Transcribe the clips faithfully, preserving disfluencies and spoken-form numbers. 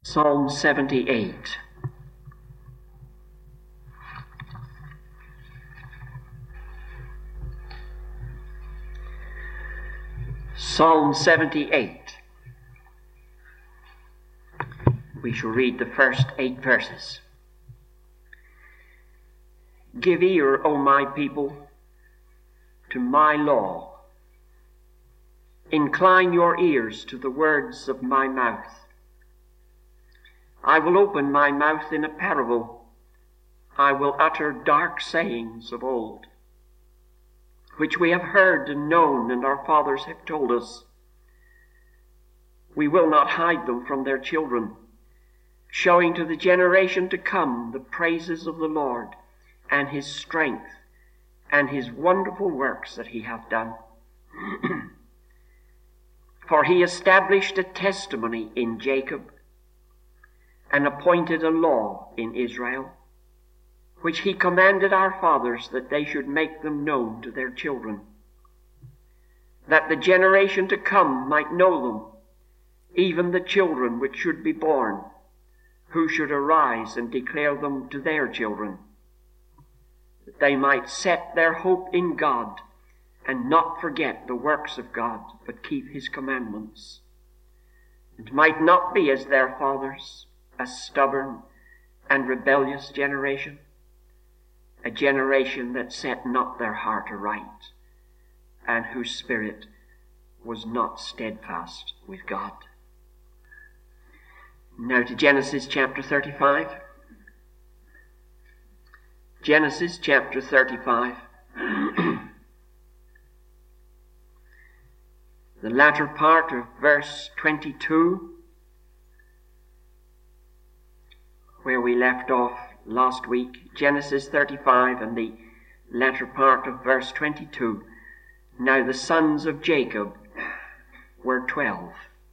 Psalm seventy-eight. Psalm seventy-eight. We shall read the first eight verses. Give ear, O my people, to my law. Incline your ears to the words of my mouth. I will open my mouth in a parable. I will utter dark sayings of old, which we have heard and known, and our fathers have told us. We will not hide them from their children, showing to the generation to come the praises of the Lord, and his strength, and his wonderful works that he hath done. For he established a testimony in Jacob, and appointed a law in Israel, which he commanded our fathers, that they should make them known to their children, that the generation to come might know them, even the children which should be born, who should arise and declare them to their children, that they might set their hope in God, and not forget the works of God, but keep his commandments, and might not be as their fathers, a stubborn and rebellious generation, a generation that set not their heart aright, and whose spirit was not steadfast with God. Now to Genesis chapter thirty-five. Genesis chapter thirty-five. The latter part of verse twenty-two, where we left off last week. Genesis thirty-five and the latter part of verse twenty-two. Now the sons of Jacob were twelve.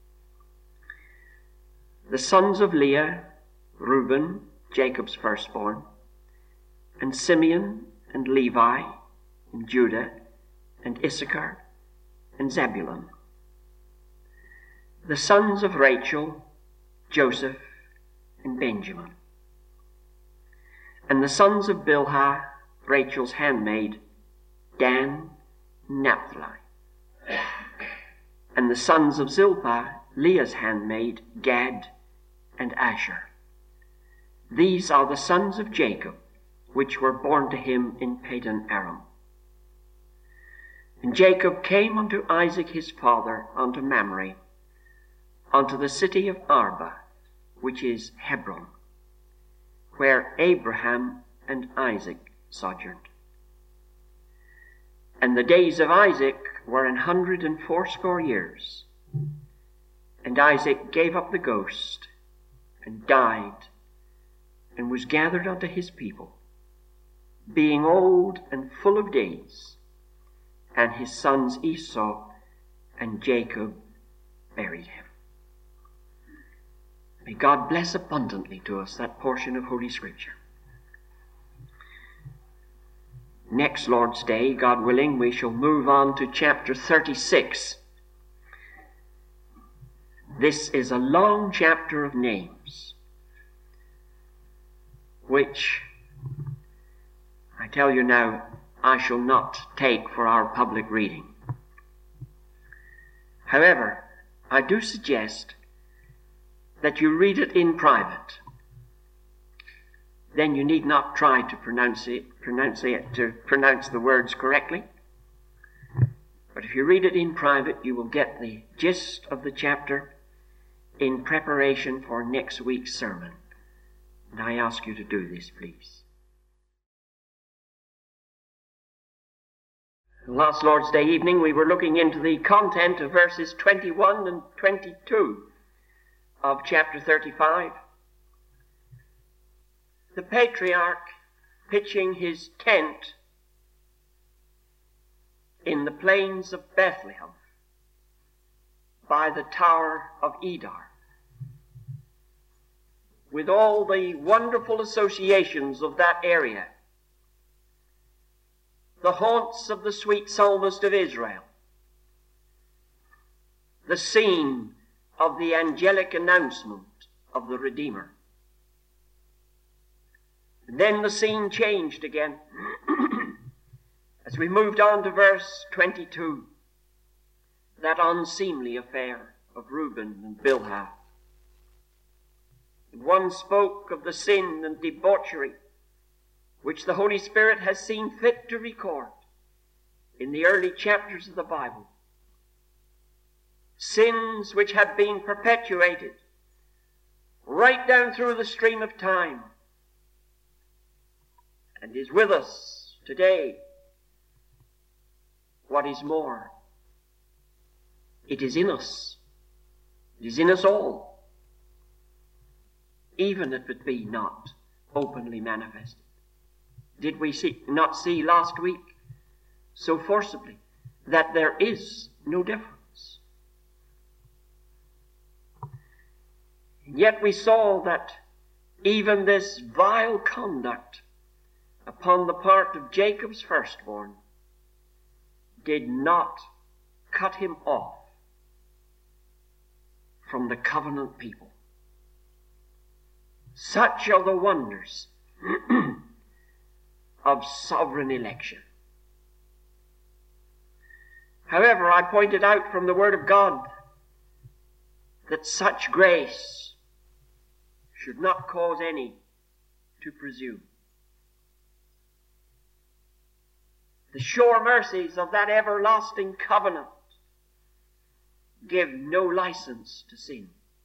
The sons of Leah, Reuben, Jacob's firstborn, and Simeon, and Levi, and Judah, and Issachar, and Zebulun. The sons of Rachel, Joseph, and Benjamin. And the sons of Bilhah, Rachel's handmaid, Dan, and Naphtali. And the sons of Zilpah, Leah's handmaid, Gad, and Asher. These are the sons of Jacob, which were born to him in Padan Aram. And Jacob came unto Isaac his father, unto Mamre, unto the city of Arba, which is Hebron, where Abraham and Isaac sojourned. And the days of Isaac were an hundred and fourscore years. And Isaac gave up the ghost, and died, and was gathered unto his people, being old and full of days. And his sons Esau and Jacob buried him. May God bless abundantly to us that portion of Holy Scripture. Next Lord's Day, God willing, we shall move on to chapter thirty-six. This is a long chapter of names, which, I tell you now, I shall not take for our public reading. However, I do suggest that you read it in private. Then you need not try to pronounce it, pronounce it, to pronounce the words correctly. But if you read it in private, you will get the gist of the chapter in preparation for next week's sermon. And I ask you to do this, please. Last Lord's Day evening, we were looking into the content of verses twenty-one and twenty-two of chapter thirty-five. The patriarch pitching his tent in the plains of Bethlehem by the Tower of Edar, with all the wonderful associations of that area, the haunts of the sweet psalmist of Israel, the scene of the angelic announcement of the Redeemer. And then the scene changed again as we moved on to verse twenty-two, that unseemly affair of Reuben and Bilhah. And one spoke of the sin and debauchery which the Holy Spirit has seen fit to record in the early chapters of the Bible. Sins which have been perpetuated right down through the stream of time and is with us today. What is more, it is in us. It is in us all, even if it be not openly manifested. Did we see, not see last week so forcibly that there is no difference? And yet we saw that even this vile conduct upon the part of Jacob's firstborn did not cut him off from the covenant people. Such are the wonders of sovereign election. However, I pointed out from the Word of God that such grace should not cause any to presume. The sure mercies of that everlasting covenant give no license to sin.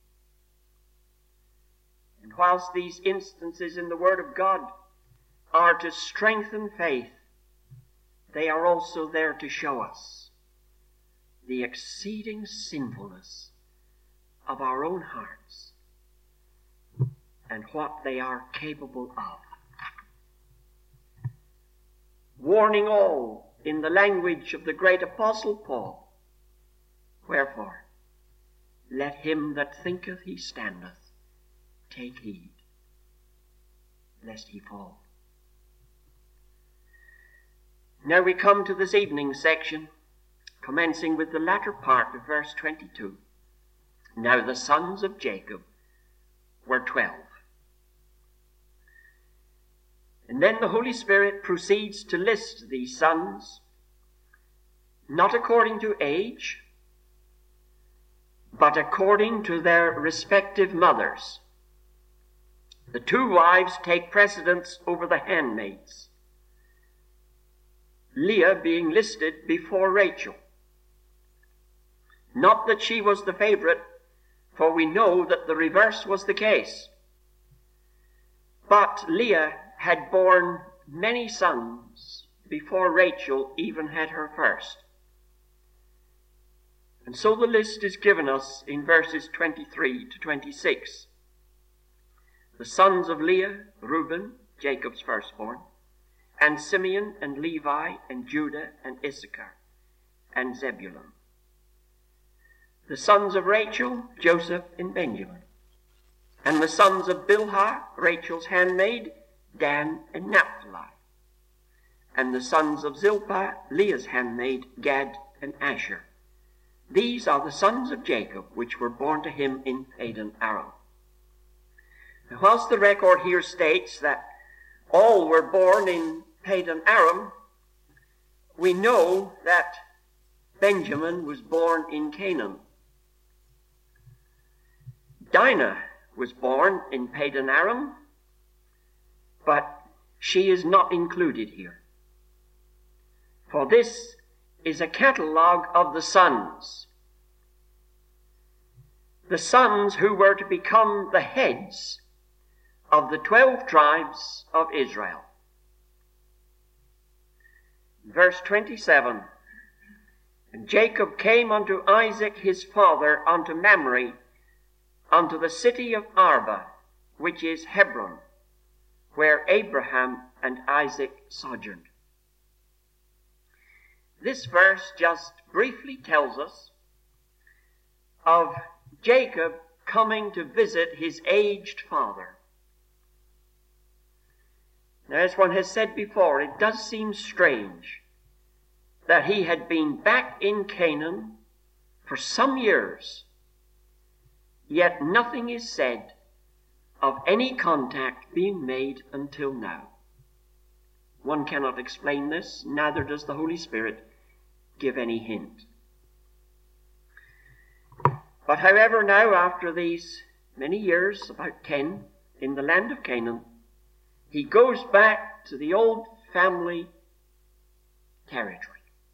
And whilst these instances in the Word of God are to strengthen faith, they are also there to show us the exceeding sinfulness of our own hearts and what they are capable of. Warning all in the language of the great Apostle Paul, wherefore, let him that thinketh he standeth take heed, lest he fall. Now we come to this evening's section, commencing with the latter part of verse twenty-two. Now the sons of Jacob were twelve. And then the Holy Spirit proceeds to list these sons, not according to age, but according to their respective mothers. The two wives take precedence over the handmaids, Leah being listed before Rachel. Not that she was the favorite, for we know that the reverse was the case. But Leah had borne many sons before Rachel even had her first. And so the list is given us in verses twenty-three to twenty-six. The sons of Leah, Reuben, Jacob's firstborn, and Simeon and Levi and Judah and Issachar and Zebulun. The sons of Rachel, Joseph and Benjamin. And the sons of Bilhah, Rachel's handmaid, Dan and Naphtali. And the sons of Zilpah, Leah's handmaid, Gad and Asher. These are the sons of Jacob, which were born to him in Padan Aram. Now, whilst the record here states that all were born in Padan Aram, we know that Benjamin was born in Canaan. Dinah was born in Padan Aram, but she is not included here. For this is a catalogue of the sons. The sons who were to become the heads of the twelve tribes of Israel. Verse twenty-seven. And Jacob came unto Isaac his father unto Mamre, unto the city of Arba, which is Hebron, where Abraham and Isaac sojourned. This verse just briefly tells us of Jacob coming to visit his aged father. Now, as one has said before, it does seem strange that he had been back in Canaan for some years, yet nothing is said of any contact being made until now. One cannot explain this, neither does the Holy Spirit give any hint. But however, now after these many years, about ten, in the land of Canaan, he goes back to the old family territory.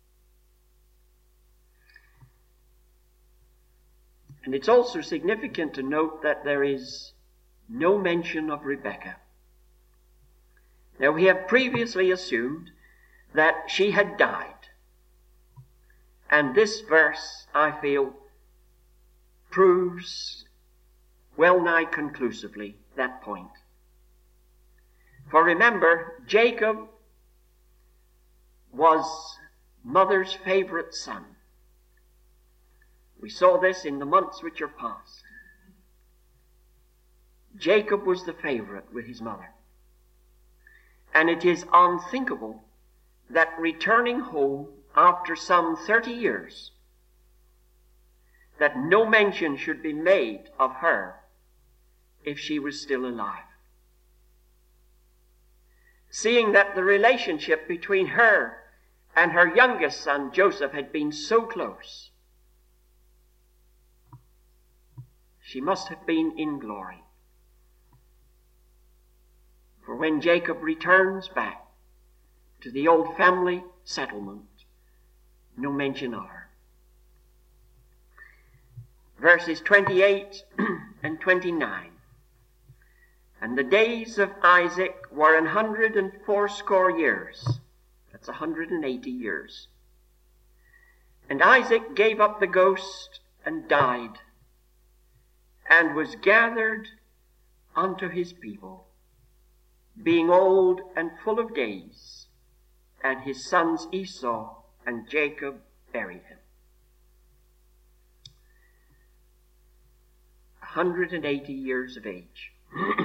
And it's also significant to note that there is no mention of Rebekah. Now, we have previously assumed that she had died. And this verse, I feel, proves well nigh conclusively that point. For remember, Jacob was mother's favorite son. We saw this in the months which are past. Jacob was the favorite with his mother. And it is unthinkable that returning home after some thirty years, that no mention should be made of her if she was still alive. Seeing that the relationship between her and her youngest son Joseph had been so close, she must have been in glory. For when Jacob returns back to the old family settlement, no mention of her. Verses twenty-eight and twenty-nine. And the days of Isaac were an hundred and fourscore years. That's a hundred and eighty years. And Isaac gave up the ghost and died, and was gathered unto his people, being old and full of days, and his sons Esau and Jacob buried him. A hundred and eighty years of age.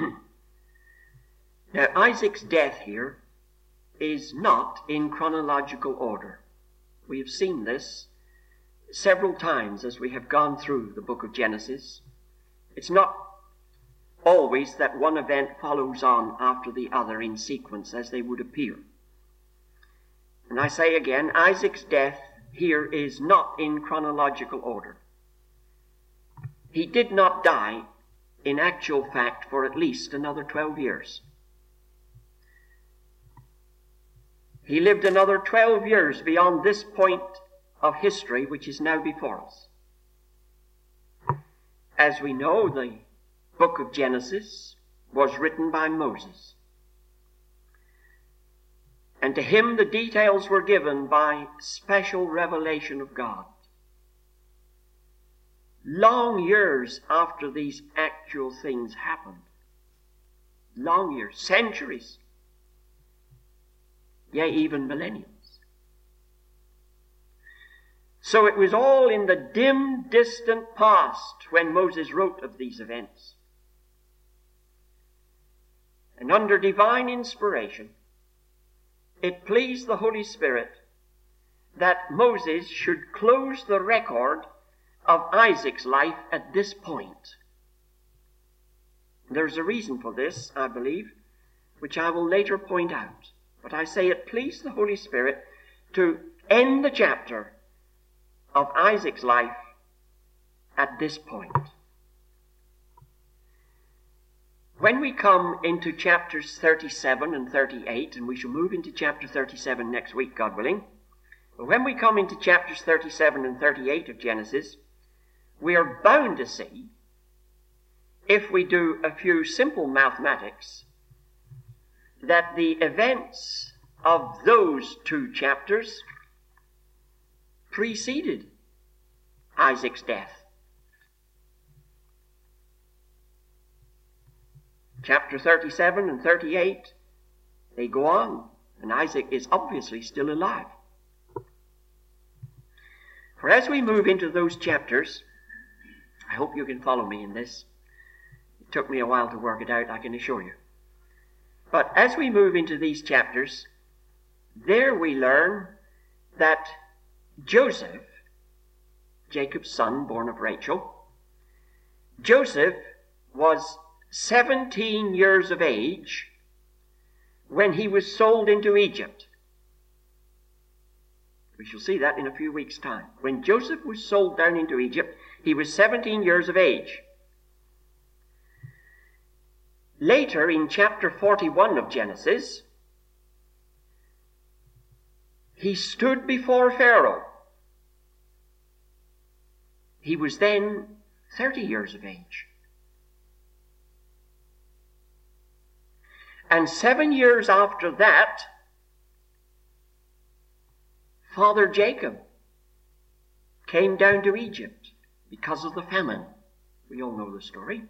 Now, Isaac's death here is not in chronological order. We have seen this several times as we have gone through the book of Genesis. It's not always that one event follows on after the other in sequence as they would appear. And I say again, Isaac's death here is not in chronological order. He did not die, in actual fact, for at least another twelve years. He lived another twelve years beyond this point of history which is now before us. As we know, the book of Genesis was written by Moses. And to him the details were given by special revelation of God. Long years after these actual things happened. Long years, centuries. Yea, even millenniums. So it was all in the dim, distant past when Moses wrote of these events. And under divine inspiration, it pleased the Holy Spirit that Moses should close the record of Isaac's life at this point. There's a reason for this, I believe, which I will later point out. But I say it pleased the Holy Spirit to end the chapter of Isaac's life at this point. When we come into chapters thirty-seven and thirty-eight, and we shall move into chapter thirty-seven next week, God willing, but when we come into chapters thirty-seven and thirty-eight of Genesis, we are bound to see, if we do a few simple mathematics, that the events of those two chapters preceded Isaac's death. Chapter thirty-seven and thirty-eight, they go on, and Isaac is obviously still alive. For as we move into those chapters, I hope you can follow me in this. It took me a while to work it out, I can assure you. But as we move into these chapters, there we learn that Joseph, Jacob's son, born of Rachel, Joseph was seventeen years of age when he was sold into Egypt. We shall see that in a few weeks' time. When Joseph was sold down into Egypt, he was seventeen years of age. Later, in chapter forty-one of Genesis, he stood before Pharaoh. He was then thirty years of age. And seven years after that, Father Jacob came down to Egypt because of the famine. We all know the story.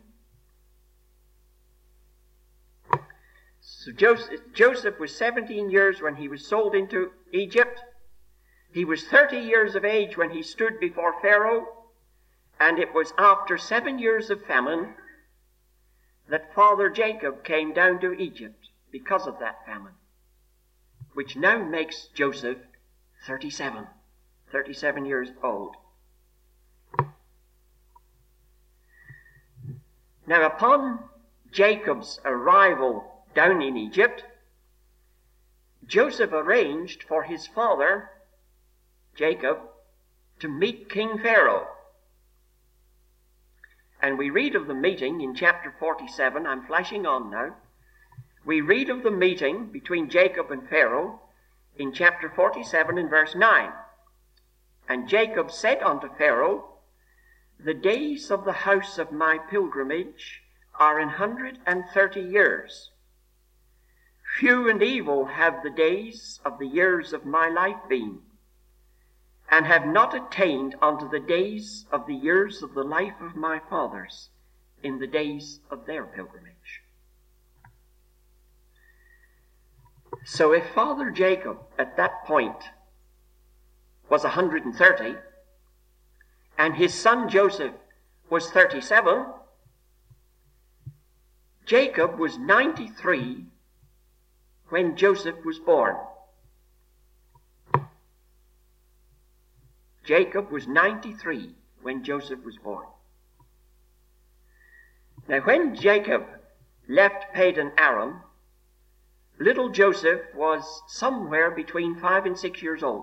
So Joseph, Joseph was seventeen years when he was sold into Egypt. He was thirty years of age when he stood before Pharaoh. And it was after seven years of famine that Father Jacob came down to Egypt because of that famine, which now makes Joseph thirty-seven, thirty-seven years old. Now, upon Jacob's arrival down in Egypt, Joseph arranged for his father, Jacob, to meet King Pharaoh. And we read of the meeting in chapter forty-seven. I'm flashing on now. We read of the meeting between Jacob and Pharaoh in chapter forty-seven and verse nine. And Jacob said unto Pharaoh, the days of the house of my pilgrimage are an hundred and thirty years. Few and evil have the days of the years of my life been, and have not attained unto the days of the years of the life of my fathers in the days of their pilgrimage. So if Father Jacob at that point was one hundred and thirty, and his son Joseph was thirty-seven, Jacob was ninety-three when Joseph was born. Jacob was ninety-three when Joseph was born. Now, when Jacob left Padan Aram, little Joseph was somewhere between five and six years old.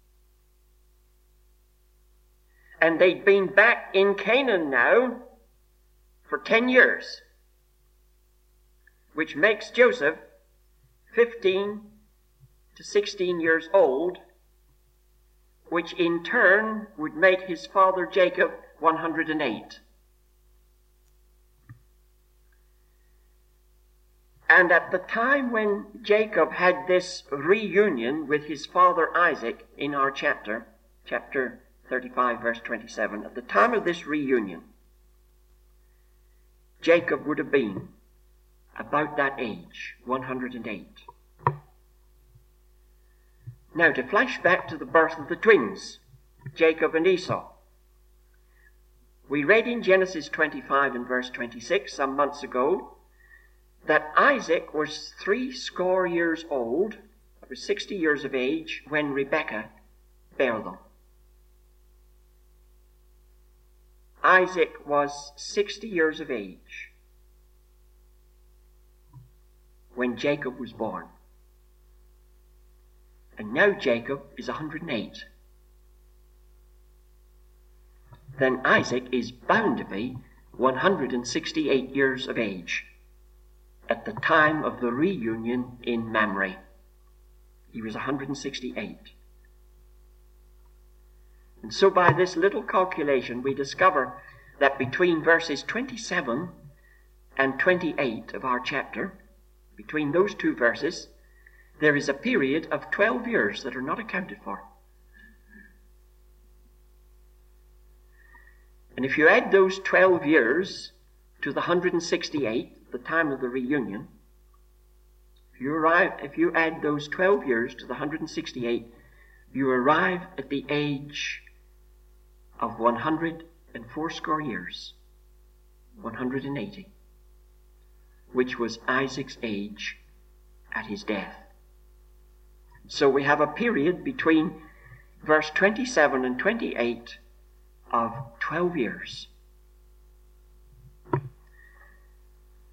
And they'd been back in Canaan now for ten years, which makes Joseph fifteen to sixteen years old, which in turn would make his father Jacob one hundred and eight. And at the time when Jacob had this reunion with his father Isaac in our chapter, chapter thirty-five, verse twenty-seven, at the time of this reunion, Jacob would have been about that age, one hundred and eight. Now, to flash back to the birth of the twins, Jacob and Esau. We read in Genesis twenty-five and verse twenty-six some months ago that Isaac was three score years old, that was sixty years of age, when Rebekah bare them. Isaac was sixty years of age when Jacob was born. And now Jacob is one hundred and eight. Then Isaac is bound to be one hundred and sixty-eight years of age at the time of the reunion in Mamre. He was one hundred and sixty-eight. And so by this little calculation we discover that between verses twenty-seven and twenty-eight of our chapter, between those two verses, there is a period of twelve years that are not accounted for. And if you add those twelve years to the one hundred and sixty-eight, the time of the reunion, if you, arrive, if you add those twelve years to the one hundred and sixty-eight, you arrive at the age of one hundred and fourscore years, one hundred and eighty, which was Isaac's age at his death. So we have a period between verse twenty-seven and twenty-eight of twelve years.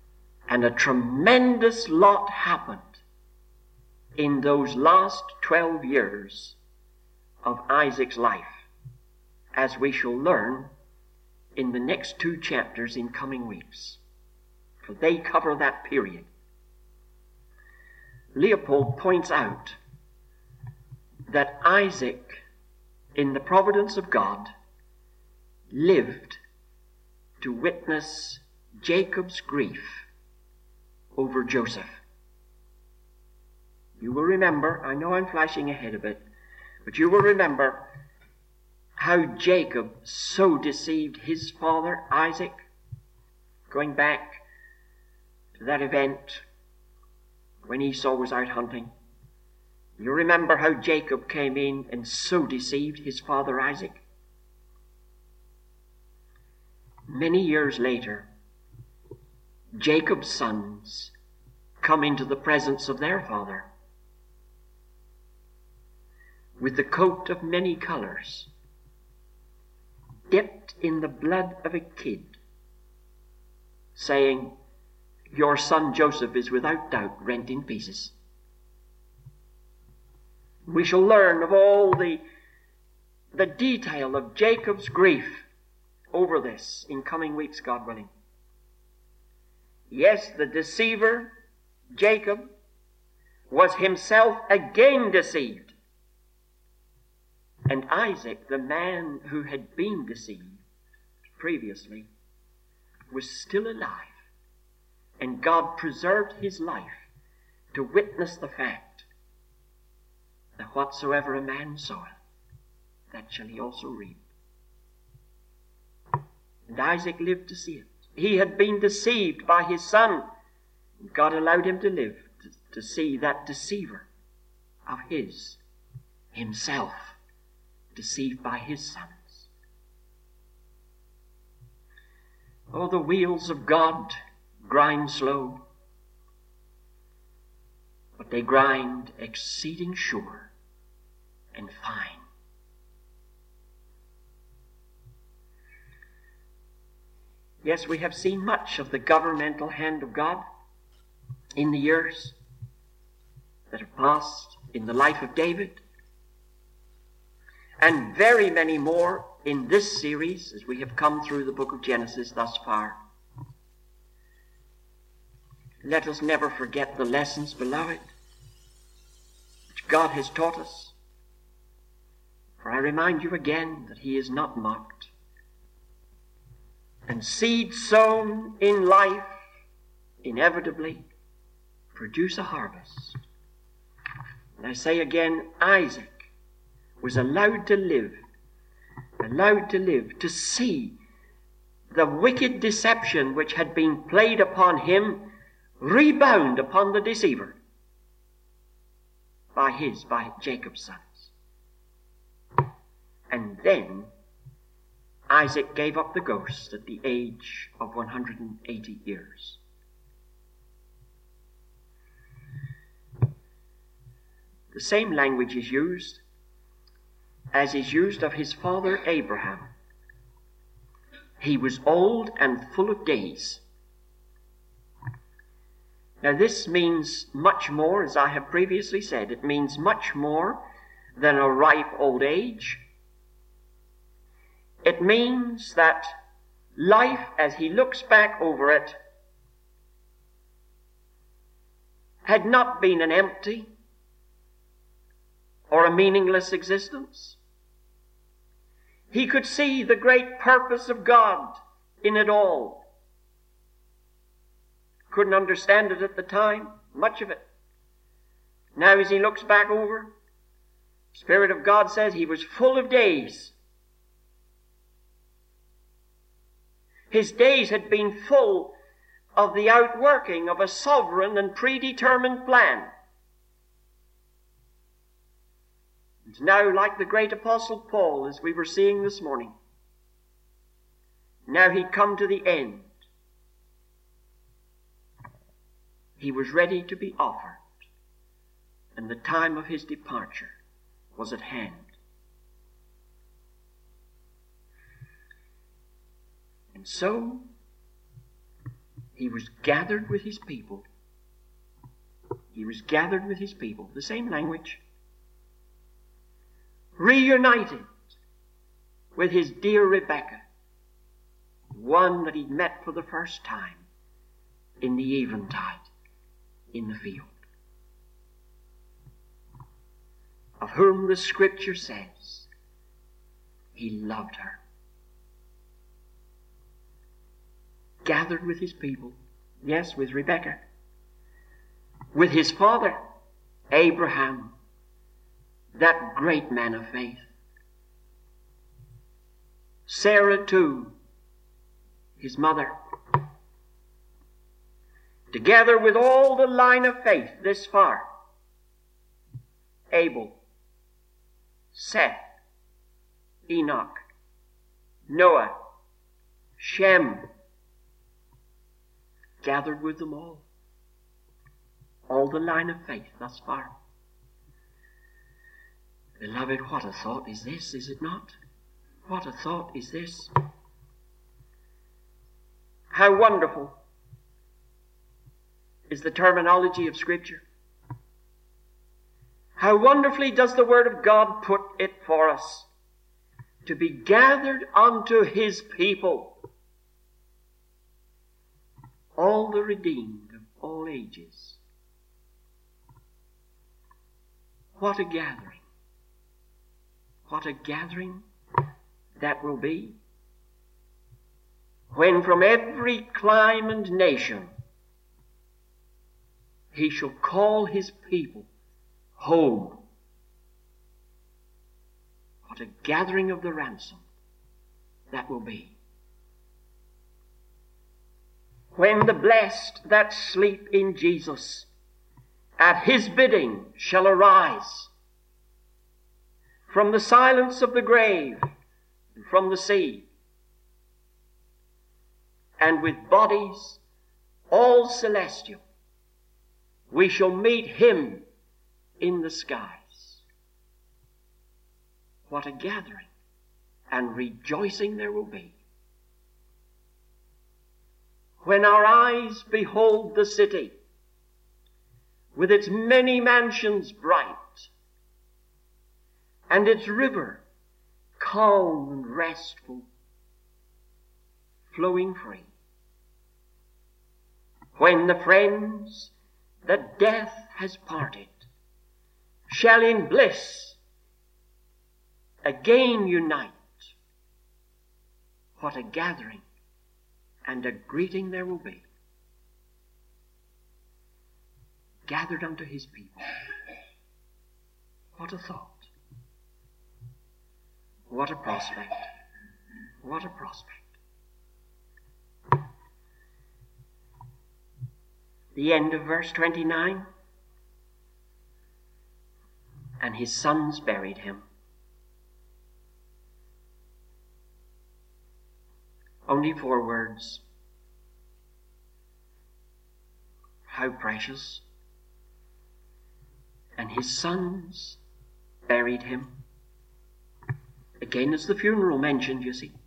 And a tremendous lot happened in those last twelve years of Isaac's life, as we shall learn in the next two chapters in coming weeks, for they cover that period. Leopold points out that Isaac, in the providence of God, lived to witness Jacob's grief over Joseph. You will remember, I know I'm flashing ahead a bit, but you will remember how Jacob so deceived his father Isaac, going back to that event when Esau was out hunting. You remember how Jacob came in and so deceived his father Isaac. Many years later, Jacob's sons come into the presence of their father with the coat of many colors, dipped in the blood of a kid, saying, "Your son Joseph is without doubt rent in pieces." We shall learn of all the, the detail of Jacob's grief over this in coming weeks, God willing. Yes, the deceiver, Jacob, was himself again deceived. And Isaac, the man who had been deceived previously, was still alive. And God preserved his life to witness the fact that whatsoever a man soweth, that shall he also reap. And Isaac lived to see it. He had been deceived by his son. God allowed him to live to, to see that deceiver of his, himself, deceived by his sons. Oh, the wheels of God grind slow, but they grind exceeding sure and fine. Yes, we have seen much of the governmental hand of God in the years that have passed in the life of David, and very many more in this series as we have come through the book of Genesis thus far. Let us never forget the lessons, beloved, which God has taught us. For I remind you again that he is not mocked. And seed sown in life inevitably produce a harvest. And I say again, Isaac was allowed to live, allowed to live, to see the wicked deception which had been played upon him rebound upon the deceiver by his, by Jacob's sons. And then Isaac gave up the ghost at the age of one hundred eighty years. The same language is used as is used of his father Abraham. He was old and full of days. Now this means much more, as I have previously said. It means much more than a ripe old age. It means that life, as he looks back over it, had not been an empty or a meaningless existence. He could see the great purpose of God in it all. Couldn't understand it at the time, much of it. Now as he looks back over, the Spirit of God says he was full of days. His days had been full of the outworking of a sovereign and predetermined plan. And now, like the great Apostle Paul, as we were seeing this morning, now he'd come to the end. He was ready to be offered, and the time of his departure was at hand. And so, He was gathered with his people. He was gathered with his people. The same language. Reunited with his dear Rebekah, one that he'd met for the first time in the eventide in the field, of whom the Scripture says he loved her. Gathered with his people, yes, with Rebekah, with his father Abraham, that great man of faith. Sarah too, his mother, together with all the line of faith this far. Abel, Seth, Enoch, Noah, Shem, gathered with them all. All the line of faith thus far. Beloved, what a thought is this, is it not? What a thought is this? How wonderful is the terminology of Scripture. How wonderfully does the Word of God put it for us, to be gathered unto his people, all the redeemed of all ages. What a gathering. What a gathering that will be, when from every clime and nation he shall call his people home. What a gathering of the ransom that will be. When the blessed that sleep in Jesus at his bidding shall arise from the silence of the grave and from the sea, and with bodies all celestial, we shall meet him in the skies. What a gathering and rejoicing there will be. When our eyes behold the city with its many mansions bright, and its river calm and restful, flowing free. When the friends that death has parted shall in bliss again unite, what a gathering and a greeting there will be. Gathered unto his people. What a thought. What a prospect. What a prospect. The end of verse twenty-nine. And his sons buried him. Only four words. How precious. And his sons buried him. Again, it's the funeral mentioned, you see.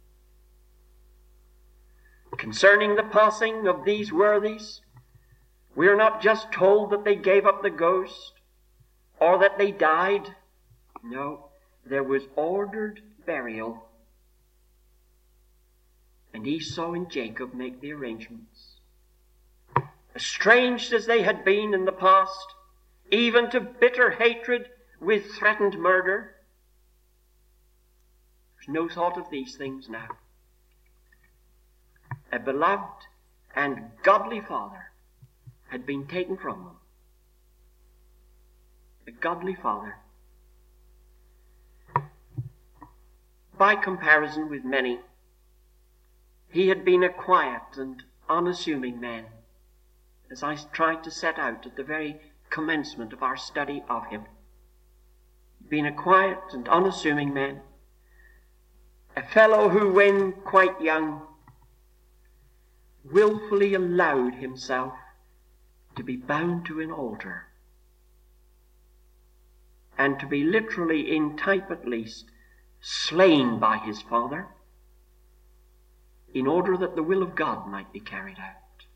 Concerning the passing of these worthies, we are not just told that they gave up the ghost or that they died. No, there was ordered burial. And Esau and Jacob make the arrangements. Estranged as they had been in the past, even to bitter hatred with threatened murder, there's no thought of these things now. A beloved and godly father had been taken from them. A godly father. By comparison with many, he had been a quiet and unassuming man, as I tried to set out at the very commencement of our study of him. Been a quiet and unassuming man, a fellow who, when quite young, willfully allowed himself to be bound to an altar, and to be literally, in type at least, slain by his father, in order that the will of God might be carried out.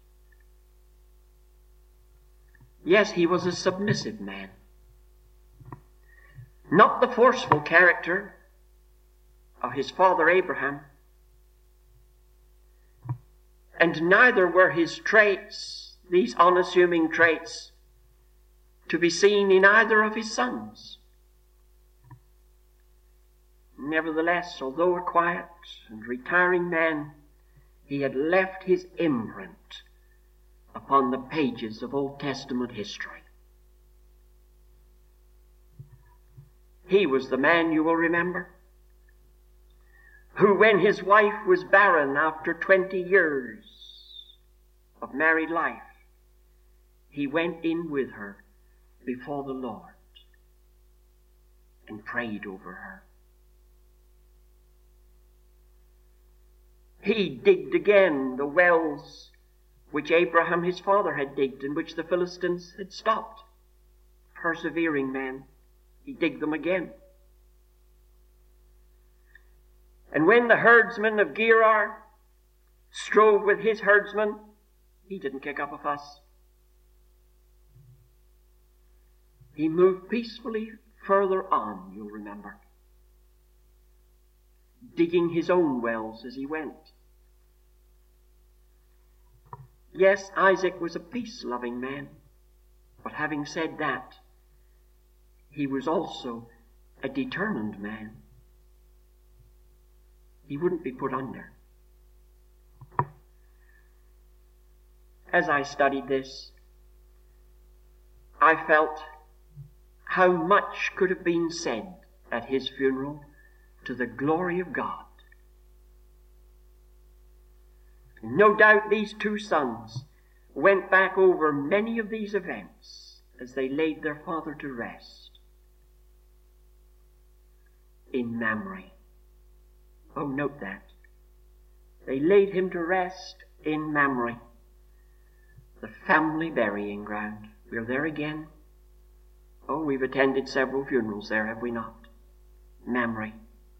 Yes, he was a submissive man. Not the forceful character of his father Abraham, and neither were his traits, these unassuming traits, to be seen in either of his sons. Nevertheless, although a quiet and retiring man, he had left his imprint upon the pages of Old Testament history. He was the man, you will remember, who, when his wife was barren after twenty years of married life, he went in with her before the Lord and prayed over her. He digged again the wells which Abraham his father had digged and which the Philistines had stopped. Persevering man, he digged them again. And when the herdsman of Gerar strove with his herdsman, he didn't kick up a fuss. He moved peacefully further on, you'll remember, digging his own wells as he went. Yes, Isaac was a peace-loving man, but having said that, he was also a determined man. He wouldn't be put under. As I studied this, I felt how much could have been said at his funeral to the glory of God. No doubt these two sons went back over many of these events as they laid their father to rest in Mamre. Oh, note that. They laid him to rest in Mamre, the family burying ground. We're there again. Oh, we've attended several funerals there, have we not? Mamre.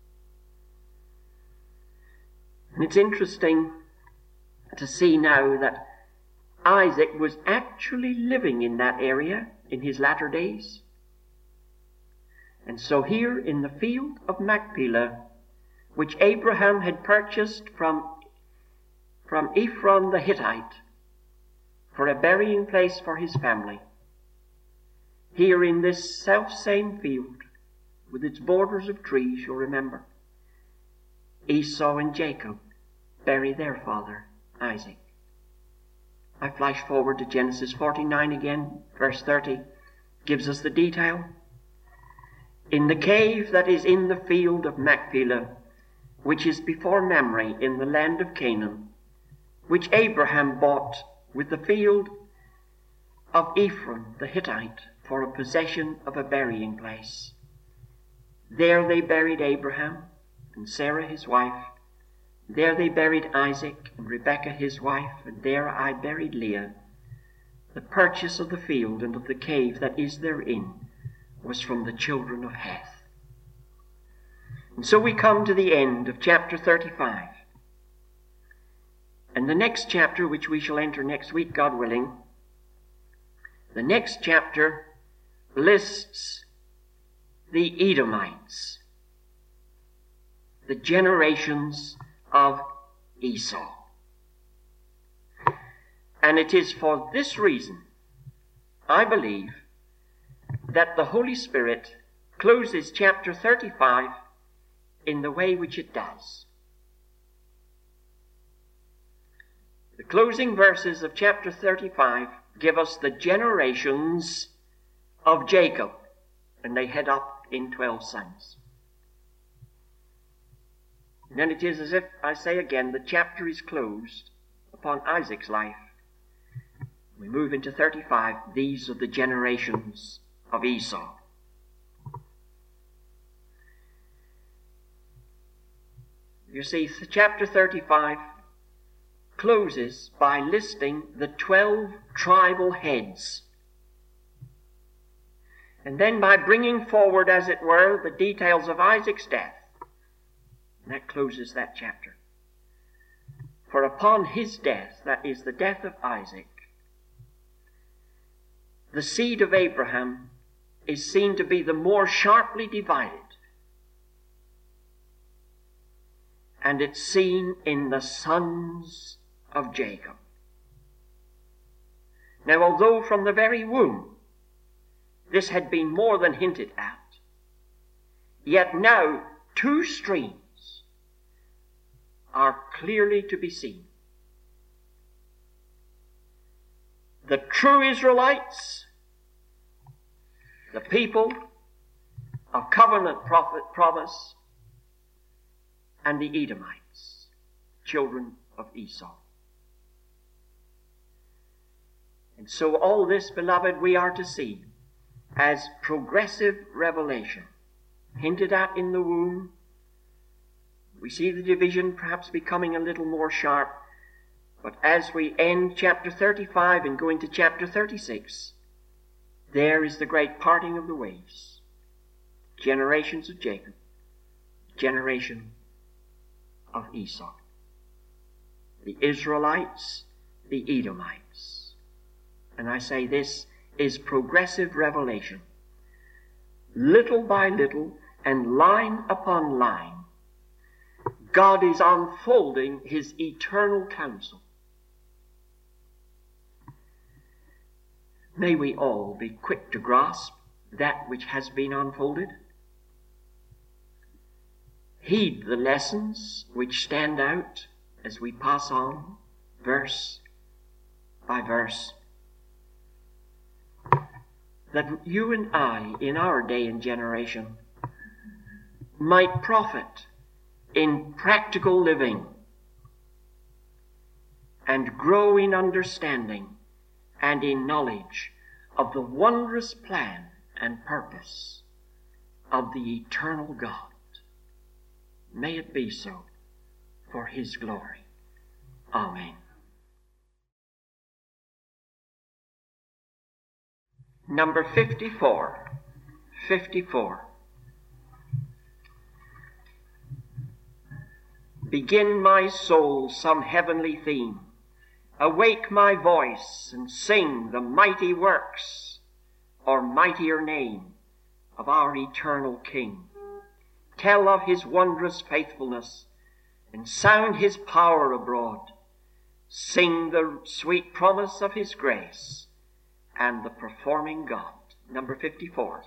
And it's interesting to see now that Isaac was actually living in that area in his latter days. And so here in the field of Machpelah, which Abraham had purchased from, from Ephron the Hittite for a burying place for his family, here in this self-same field, with its borders of trees, you'll remember, Esau and Jacob bury their father, Isaac. I flash forward to Genesis forty-nine again, verse thirty, gives us the detail. In the cave that is in the field of Machpelah, which is before Mamre in the land of Canaan, which Abraham bought with the field of Ephron the Hittite for a possession of a burying place. There they buried Abraham and Sarah his wife. There they buried Isaac and Rebekah his wife, and there I buried Leah. The purchase of the field and of the cave that is therein was from the children of Heth. And so we come to the end of chapter thirty-five. And the next chapter, which we shall enter next week, God willing, the next chapter lists the Edomites, the generations of Esau. And it is for this reason, I believe, that the Holy Spirit closes chapter thirty-five in the way which it does. The closing verses of chapter thirty-five give us the generations of Jacob, and they head up in twelve sons. And then it is as if, I say again, the chapter is closed upon Isaac's life. We move into thirty-five. These are the generations of Esau. You see, chapter thirty-five closes by listing the twelve tribal heads, and then by bringing forward, as it were, the details of Isaac's death. And that closes that chapter. For upon his death, that is the death of Isaac, the seed of Abraham is seen to be the more sharply divided. And it's seen in the sons of Jacob. Now, although from the very womb this had been more than hinted at, yet now two streams are clearly to be seen. The true Israelites, the people of covenant prophet, promise, and the Edomites, children of Esau. And so all this, beloved, we are to see as progressive revelation, hinted at in the womb. We see the division perhaps becoming a little more sharp, but as we end chapter thirty-five and go into chapter thirty-six, there is the great parting of the ways. Generations of Jacob, generation of Esau. The Israelites, the Edomites. And I say this is progressive revelation. Little by little and line upon line, God is unfolding his eternal counsel. May we all be quick to grasp that which has been unfolded. Heed the lessons which stand out as we pass on, verse by verse. That you and I, in our day and generation, might profit in practical living and grow in understanding and in knowledge of the wondrous plan and purpose of the eternal God. May it be so for his glory. Amen. Number fifty-four. fifty-four. Begin, my soul, some heavenly theme. Awake my voice and sing the mighty works or mightier name of our eternal King. Tell of his wondrous faithfulness and sound his power abroad. Sing the sweet promise of his grace and the performing God. Number fifty-four.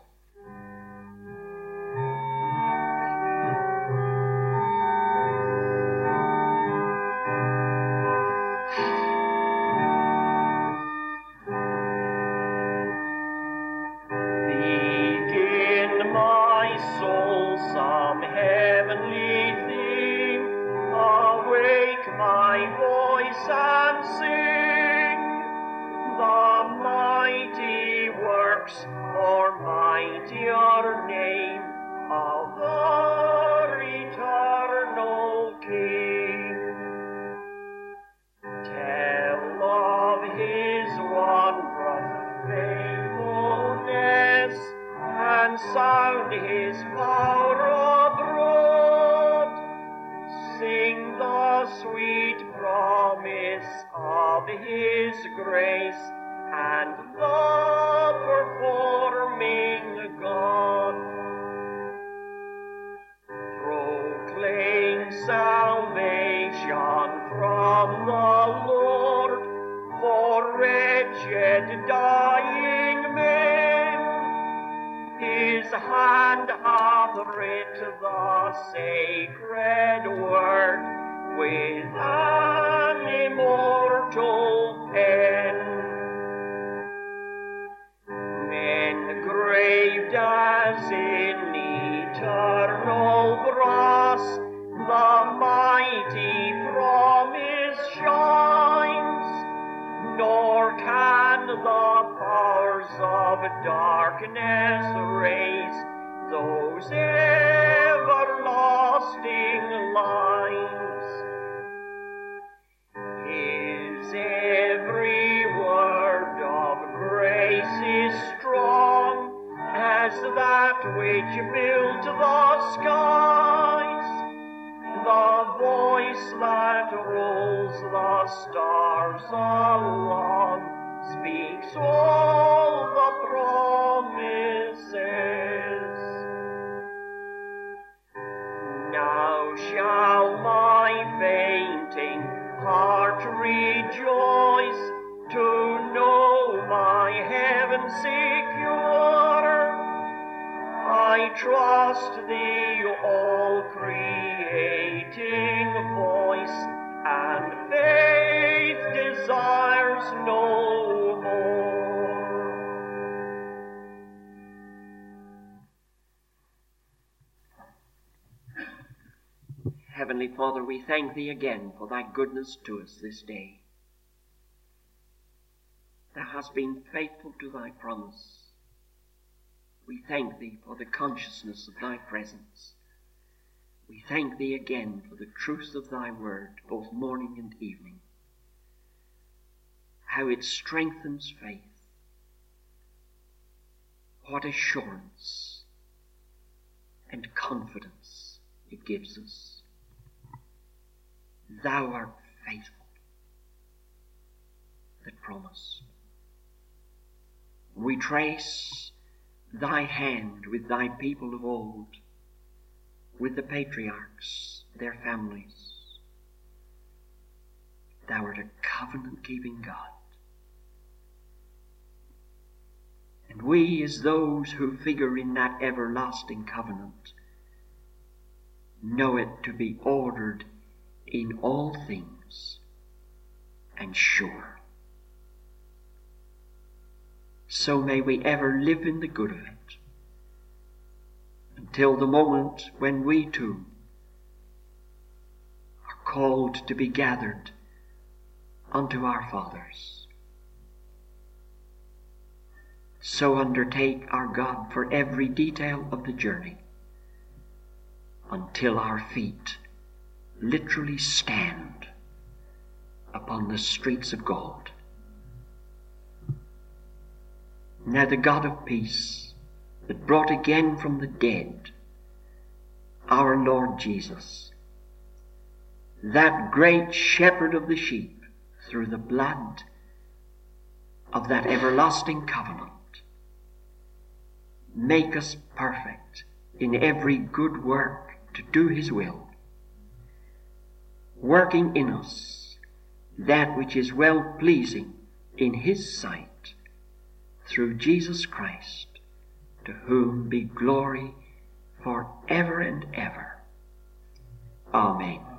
Stars along speaks all the heart rejoice to know my heaven secure. I trust thee, all-creating voice, and faith desires no more. Heavenly Father, we thank thee again for thy goodness to us this day. Thou hast been faithful to thy promise. We thank thee for the consciousness of thy presence. We thank thee again for the truth of thy word, both morning and evening. How it strengthens faith. What assurance and confidence it gives us. Thou art faithful that promised. We trace thy hand with thy people of old, with the patriarchs, their families. Thou art a covenant-keeping God. And we, as those who figure in that everlasting covenant, know it to be ordered in all things and sure. So may we ever live in the good of it, until the moment when we too are called to be gathered unto our fathers. So undertake, our God, for every detail of the journey, until our feet literally stand upon the streets of gold. Now the God of peace, that brought again from the dead our Lord Jesus, that great shepherd of the sheep, through the blood of that everlasting covenant, make us perfect in every good work to do his will, working in us that which is well pleasing in his sight, through Jesus Christ, to whom be glory for ever and ever. Amen.